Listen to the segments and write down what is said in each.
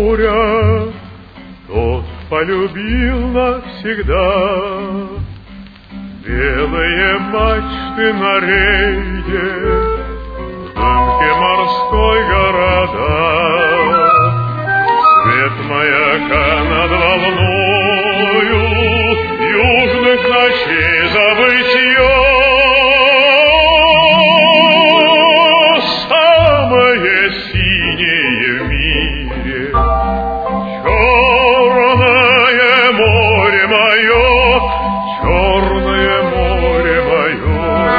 буря, тот полюбил навсегда. Белые мачты на рейде, в дымке морской города, свет маяка над волною южных ночей забытье. Самое синее в мире, черное море мое, черное море мое.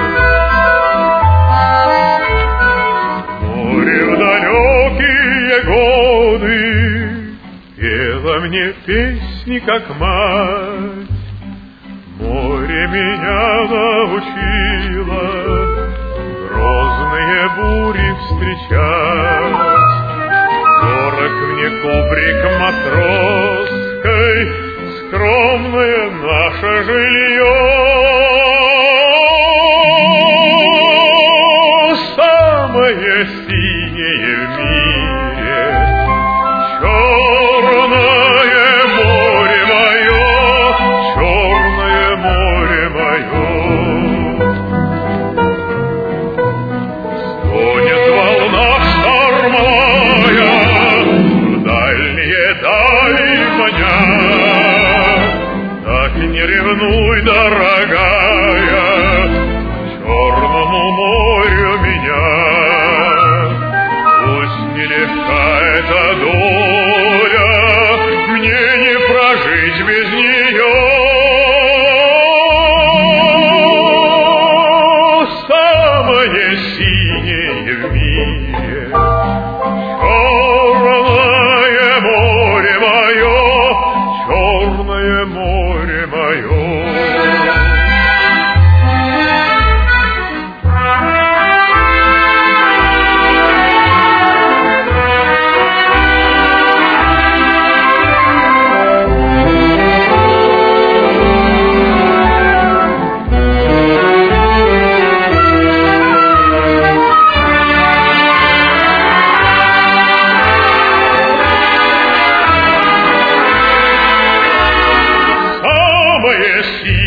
Море в далекие годы пело мне песни, как мать. Море меня научило грозные бури встречать. Дорог мне кубрик матросской, скромное наше жилье. Самое синее в мире, черное море мое, черное море мое. Стонет волна штормовая в дальние дали маня. Так не ревнуй, дорогая, к черному морю меня. Пусть нелегка эта доля, мне не прожить без нее. Самое синее в мире, черное море мое, черное море мое. Самое синее